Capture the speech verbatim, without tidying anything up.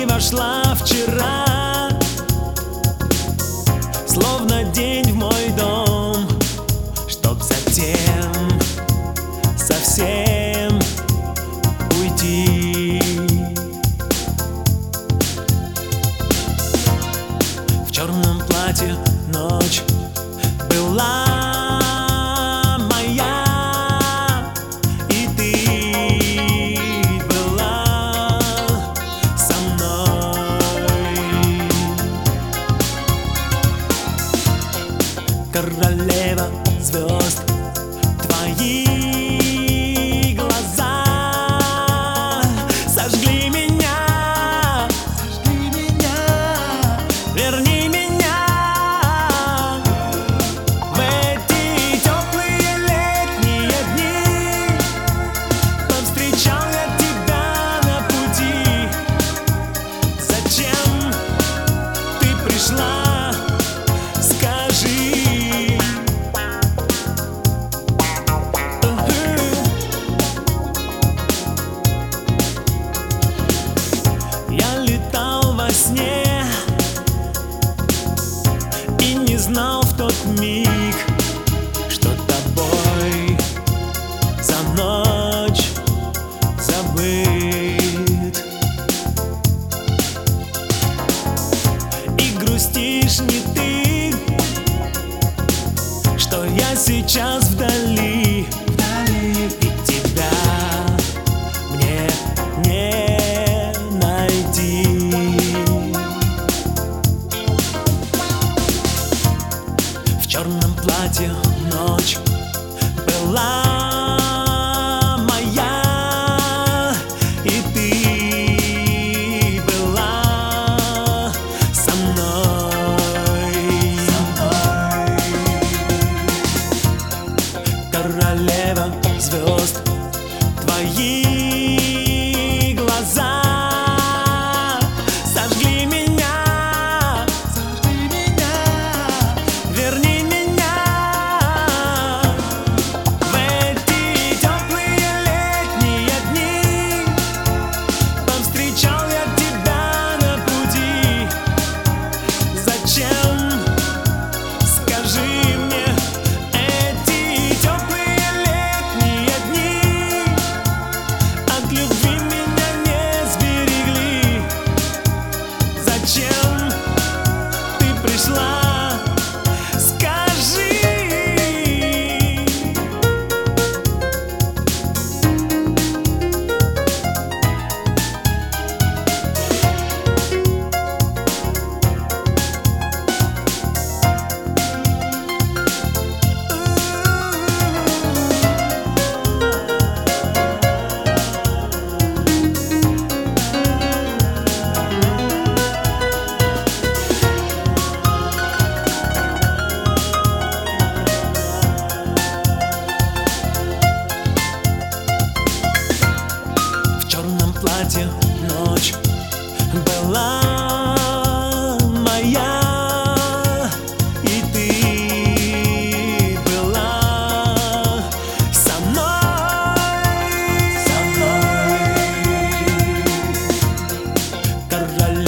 ты вошла вчера, словно день в мой дом, чтоб затем совсем уйти. В черном платье ночь была моя, и ты была со мной. Королева звезд, твои глаза сожгли меня, сожгли меня, верни меня в эти теплые летние дни. Повстречал я тебя на пути. Зачем ты пришла? Скажи. Я летал во сне и не знал в тот миг, что тобой за ночь забыт. И грустишь не ты, что я сейчас вдали, вдали, и тебя мне не найти. В черном платье ночь была моя, и ты была со мной, со мной. Королева звезд, твои глаза сожгли меня, сожгли меня, верни меня в эти теплые летние дни. Повстречал я тебя на пути. Зачем? Скажи мне, эти теплые летние дни от любви меня не сберегли. Зачем ты пришла? Скажи. В черном платье ночь была моя, и ты была со мной, со мной. Королева